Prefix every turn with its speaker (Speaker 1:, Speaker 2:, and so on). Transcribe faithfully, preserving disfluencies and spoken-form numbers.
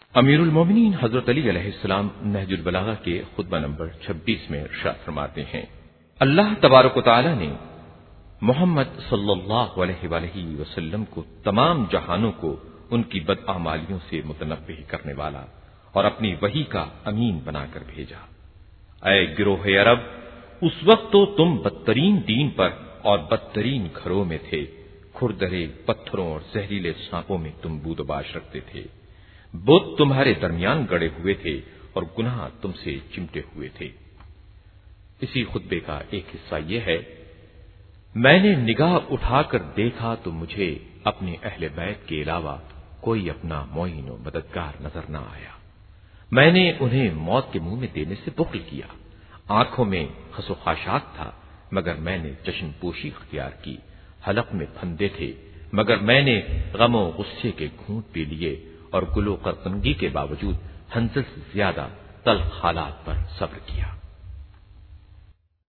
Speaker 1: امیر المومنین حضرت علی علیہ السلام نہج البلاغہ کے خطبہ نمبر چھبیس میں ارشاد فرماتے ہیں، اللہ تبارک و تعالی نے محمد صلی اللہ علیہ وآلہ وسلم کو تمام جہانوں کو ان کی بداعمالیوں سے متنبہ کرنے والا اور اپنی وحی کا امین بنا کر بھیجا۔ اے گروہ عرب، اس وقت تو تم بدترین دین پر اور بدترین گھروں میں تھے، کھردرے پتھروں اور زہریلے سانپوں میں تم بود و باش رکھتے تھے، بت تمہارے درمیان گڑے ہوئے تھے اور گناہ تم سے چمٹے ہوئے تھے۔ اسی خطبے کا ایک حصہ یہ ہے، میں نے نگاہ اٹھا کر دیکھا تو مجھے اپنے اہل بیت کے علاوہ کوئی اپنا معین و مددگار نظر نہ آیا۔ میں نے انہیں موت کے منہ میں دینے سے بخل کیا، آنکھوں میں خس و خاشاک تھا مگر میں نے چشم پوشی اختیار کی، حلق میں پھندے تھے مگر میں نے غم و غصے کے گھونٹ پی لیے اور گلو قرقنگی کے باوجود حنظل سے زیادہ تلخ حالات پر صبر کیا۔